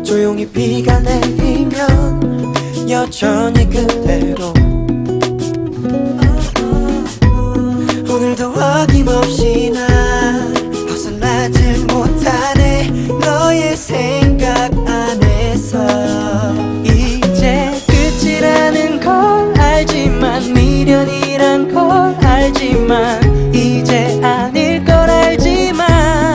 조용히 비가 내리면 여전히 그대로 오늘도 어김없이 날 벗어나질 못하네 너의 생각 안에서 이제 끝이라는 걸 알지만 미련이란 걸 알지만 이제 아닐 걸 알지만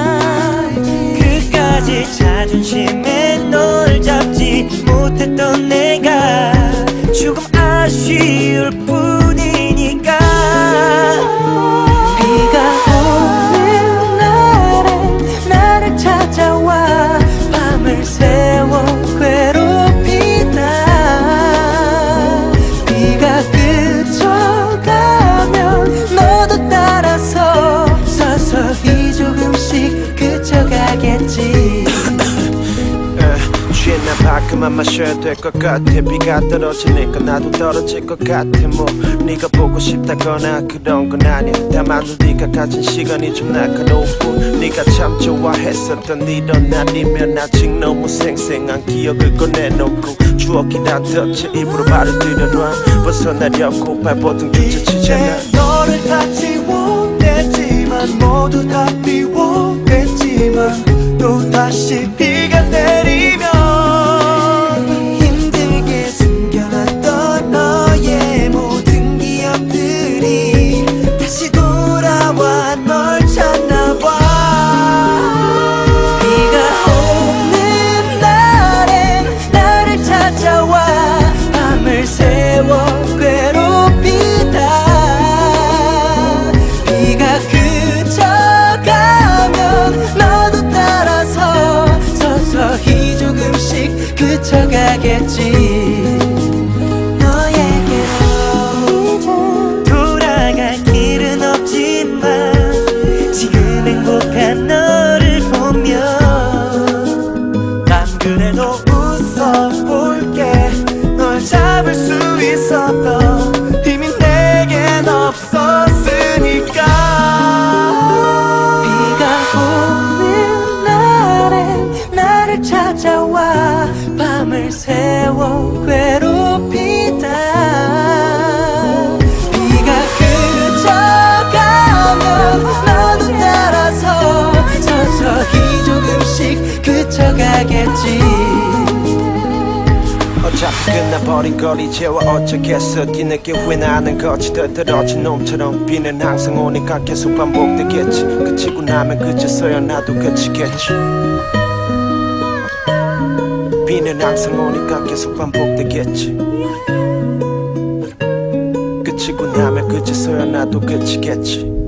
그까지 자존심에 널 잡지 못했던 내가 조금 아쉬울 뿐이니까 비가 오는 날에 나를 찾아와 밤을 새워 괴롭히다 비가 그쳐가면 너도 따라서 서서히 조금씩 그쳐가겠지 취한 만큼만 마셔야 될 것 같아 비가 떨어지니까 나도 떨어질 것 같아 뭐 네가 보고 싶다거나 그런 건 아니야 다만 네가 가진 시간이 좀 날카롭고 네가 참 좋아했었던 이런 날이면 아직 너무 생생한 기억을 꺼내놓고 추억이란 덫에 입으로 발을 들여놔 벗어나려고 발버둥 뒤쳐치잖아 너를 다 지워냈지만 모두 다 비워냈지만 또다시 비가 내리면 힘들게 숨겨놨던 너의 모든 기억들이 다시 돌아와 널 찾나봐 비가 오는 날엔 나를 찾아와 밤을 새워 괴롭히다 비가 그쳐가면 너도 따라서 서서히 조금씩 그쳐가겠지 너에게로 돌아갈 길은 없지만 지금 행복한 너를 보며 난 그래도 웃어볼게 널 잡을 수 있었던 힘이 내겐 없었으니까 비가 오는 날엔 나를 찾아와 밤을 새워 괴롭히다 비가 그쳐가면 너도 따라서 서서히 조금씩 그쳐가겠지 어차피 끝나버린 걸 이제와 어쩌겠어 뒤늦게 후회나는 거지 떨어진 놈처럼 비는 항상 오니까 계속 반복되겠지 그치고 나면 그제서야 나도 그치겠지 비는 항상 오니까 계속 반복되겠지 그치고 나면 그제서야 나도 그치겠지